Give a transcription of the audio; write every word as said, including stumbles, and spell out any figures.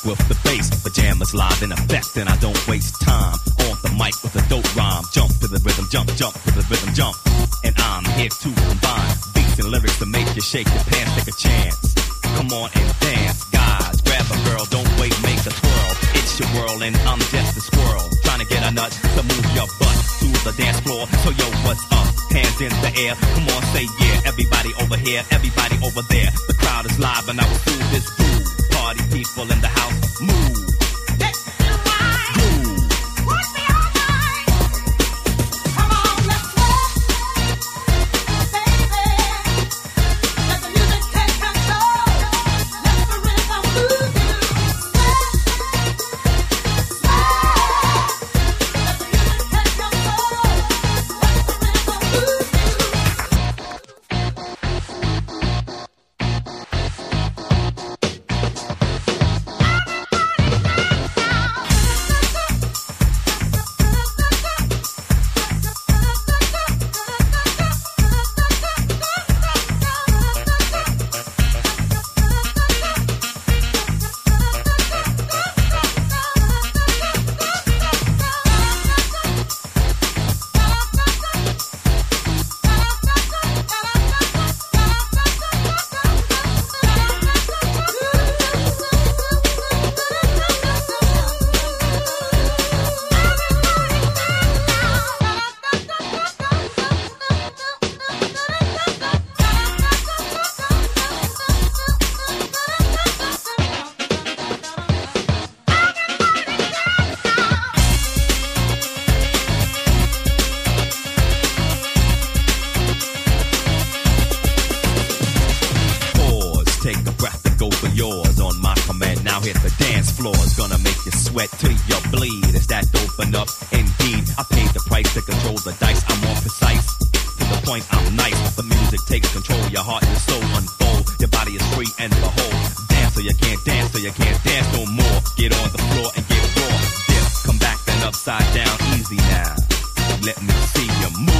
with the bass. Pajamas live in effect, and I don't waste time on the mic with a dope rhyme. Jump to the rhythm, jump, jump to the rhythm, jump. And I'm here to combine beats and lyrics to make you shake your pants, take a chance. Come on and dance, guys. Grab a girl, don't wait, make a twirl. It's your world and I'm just a squirrel, trying to get a nut to move your butt to the dance floor. So yo, what's up? Hands in the air, come on, say yeah. Everybody over here, everybody over there. The crowd is live and I will do this groove. Party people in the house, move. Sweat till you bleed. Is that dope enough? Indeed, I paid the price to control the dice. I'm more precise. To the point, I'm nice. The music takes control. Your heart and soul unfold. Your body is free and behold. Dance so you can't dance, so you can't dance no more. Get on the floor and get raw. Dip, come back then upside down. Easy now. Let me see you move.